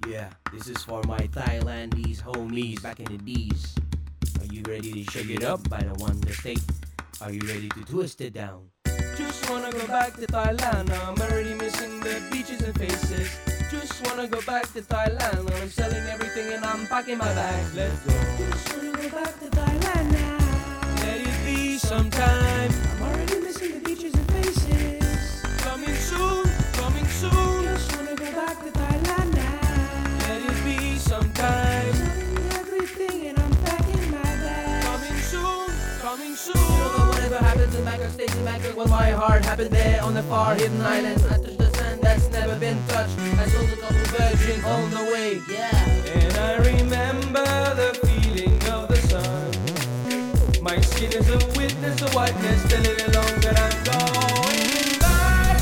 Yeah, this is for my Thailandese homies back in the D's. Are you ready to shake it up by the Wonder State? Are you ready to twist it down? Just wanna go back to Thailand. I'm already missing the beaches and faces. Just wanna go back to Thailand. I'm selling everything and I'm packing my bags. Let's go. Just wanna go back to Thailand now. Let it be sometime. I'm already missing the beaches and faces. Coming soon, coming soon. Just wanna go back to Thailand now. Let it be sometime. Selling everything and I'm packing my bags. Coming soon, coming soon. You don't know whatever happens in Bangkok, stays in Bangkok. Well, my heart happened there on the far hidden island. I touched the sand that's never been touched. I sold a couple virgins on the way. Yeah. And I remember the feeling of the sun. My skin is a witness of whiteness. Still a little longer I'm going back.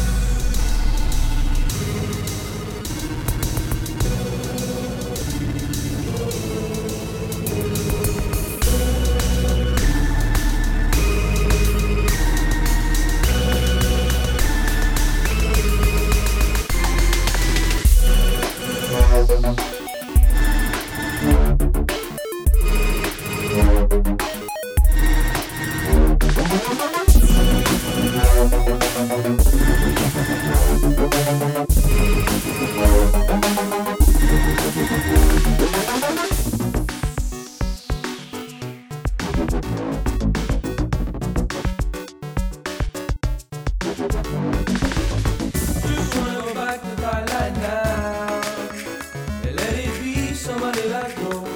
Just wanna go back to Thailand now. And let it be somebody like gold.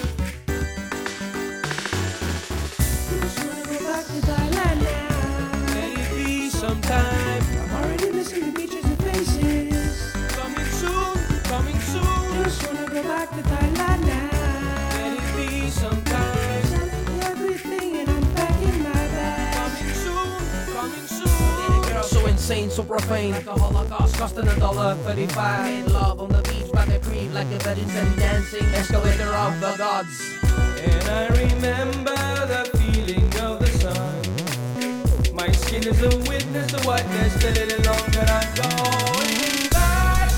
Just wanna go back to Thailand now. Let it be sometime. I'm already missing the beaches and faces. Coming soon, coming soon. Just wanna go back to Thailand now. Let it be sometime. Selling everything and I'm packing my bags. Coming soon, coming soon. So insane, so profane, like a Holocaust, costing $1.35. Made love on the beach by the creek, like a virgin steady dancing, escalator of the gods. And I remember the feeling of the sun. My skin is a witness of whiteness, still a little longer I'm going back.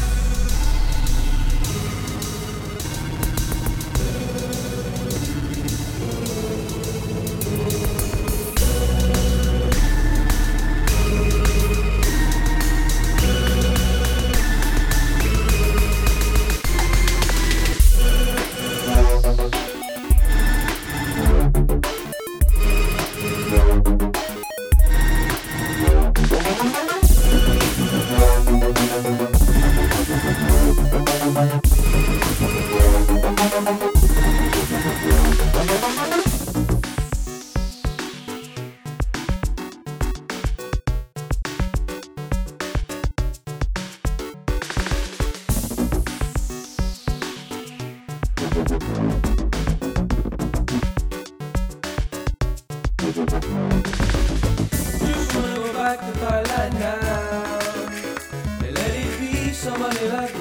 Just wanna go back to Thailand now. And let it be somebody like